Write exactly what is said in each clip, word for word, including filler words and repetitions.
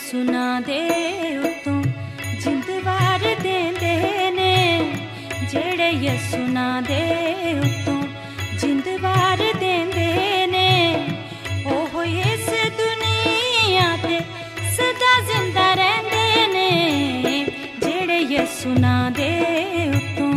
यसुना दे उत्तों जिंद वार देंदे ने, जेड़े यसुना दे उत्तों जिंद वार देंदे ने, ओह इस दुनिया ते सदा जिंदा रहंदे ने, जेड़े यसुना दे उत्तों।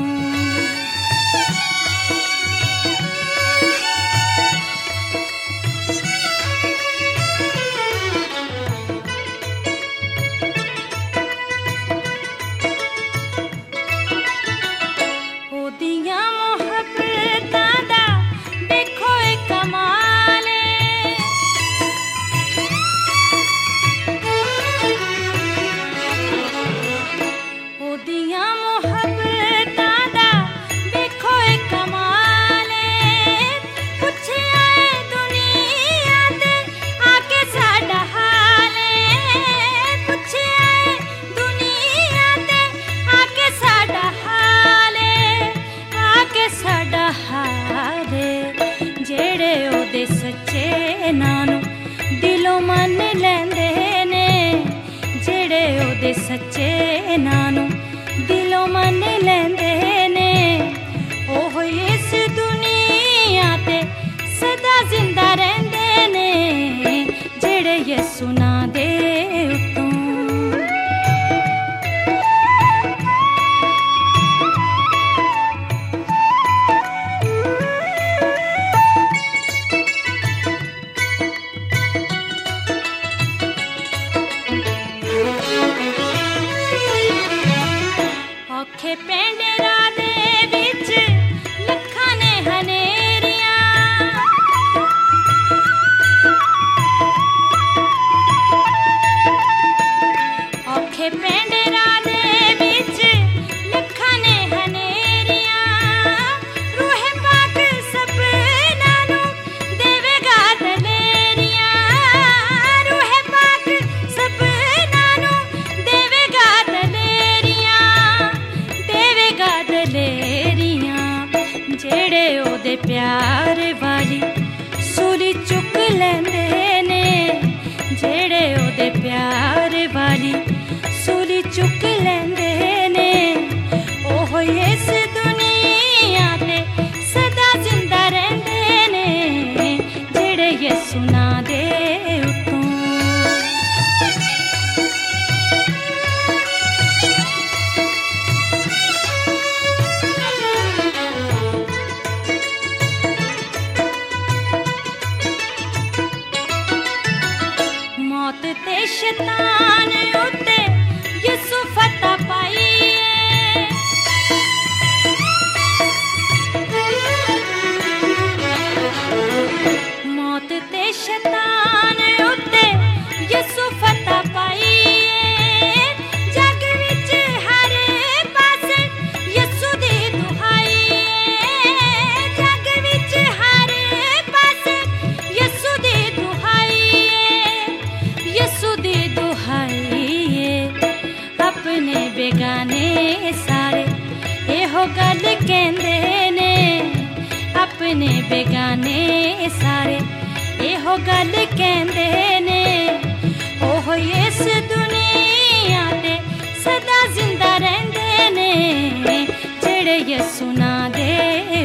सच्चे नानू दिलों मन लेंदे ने, जेड़े ओदे सच्चे नानू दिलों मन लेंदे ने, ओह इस दुनिया ते सदा जिंदा रहंदे ने, जेड़े यसुना दे उत्तों। औखे पेंडेरा दे विच लखां ने हनेरियां, औखे पेंडेरा दे विच लखां ने हनेरियां, रूहे पाक सपना नू देवेगा दलेरियां, रूहे पाक सपना नू देवेगा दलेरियां, दलेरियां, जेड़े ओदे प्यार वाली सूली चुक लेंदे ने, जेड़े ओदे प्यार वाली सूली चुक लेंदे ने, ओह इस दुनिया ते सदा जिंदा रहंदे ने, जेड़े यसुना दे उत्तों। मौत ते शैतान उत्ते यसु फतह पाईए, मौत ते शैतान उत्ते यसु फतह पाईए, जग विच हर पासे यसु दी दुहाई, जग विच हर पासे यसु दी दुहाई, यसु दी दुहाई, अपने बेगाने सारे एहो गल कहंदे ने, अपने बेगाने सारे एहो गल कहंदे ने, ओह इस दुनिया ते सदा जिंदा रहंदे ने, जेड़े यसुना दे